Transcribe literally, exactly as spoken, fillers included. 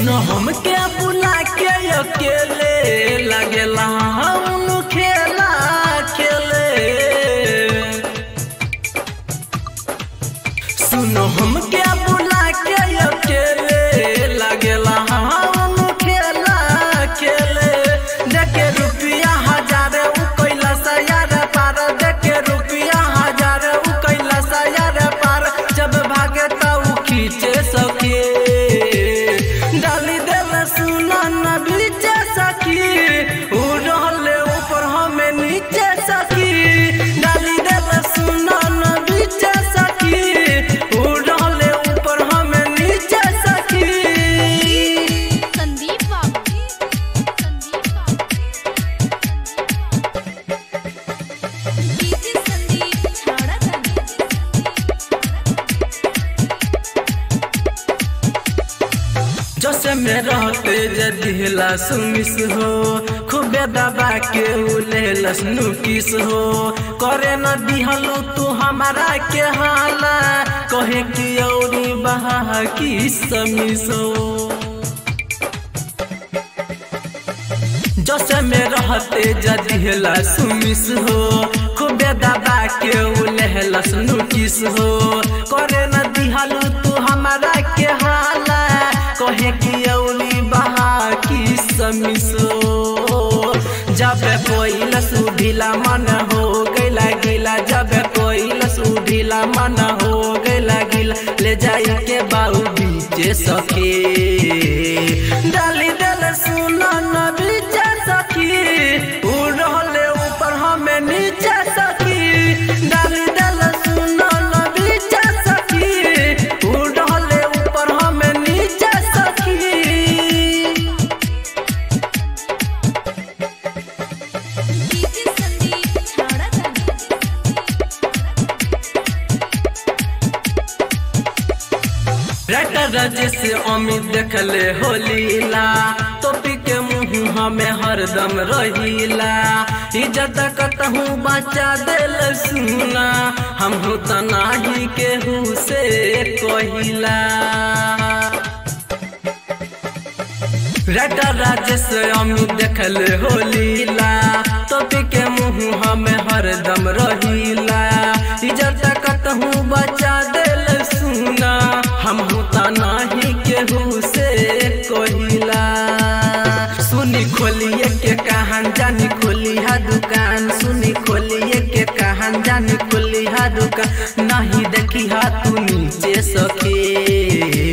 सुनो हमके बुला के अकेले लगेला हम खेला खेले। सुनो हमके बुला के अकेले लगेला हम खेला खेले। देखे रुपया हजार उ कैला सयार पार, देखे रुपया हजार उ कैला सयार पार। जब भागे त उ खींचे सके डाली देल सुना न बीचे सकी। उ रहले ऊपर हमें नीचे सकी। डाली देल सुना न बीचे सकी। उ रहले ऊपर हमें नीचे सकी। संदीप बाबू, संदीप बाबू, डीजे संदीप छाड़ा जैसे में रहते जदिहला सुमिस हो, खूबे दबा के उलेलस नुकिस हो। करे न दिहलो तू हमारा के हाला, कहे कि औरी बहा की समिस हो। जैसे में रहते जदिहला सुमिस हो, खूबे दबा के उलेलस नुकिस हो। करे न दिहलो तू हमारा के हाला, कहे कि औली बहा की समिसो। जब कोई लसु ढीला मन हो गैला गिला, जब कोई लसु ढीला मन हो गैला गिला। ले जाई के बाऊ बीचे सके डाली देल सुना न बीचे सकी। उ रहले ऊपर हमें नीचे सकी। डाली देल सुना न बीचे सकी। उ रहले ऊपर हमें नीचे सकी। डीजे संदीप छाड़ा राइटर राजेश अमित देखले हो लीला, टोपी के मुँह हमें हरदम रहीला। इज्जत कतहू बचा देल सुना, हम त नाही केहू से कहिला। राइटर राजेश अमित देखले हो लीला, टोपी के मुँह हमें हरदम रहीला। इज्जत कतहू बचा देल सुना, हम त नाही केहू से कहिला। सुनी खोलिए के कहान जानी खोलिहा दुकान, सुनी खोलिए के कहान जानी खोलिहा दुकान। नहीं देखी हा तू नीचे सके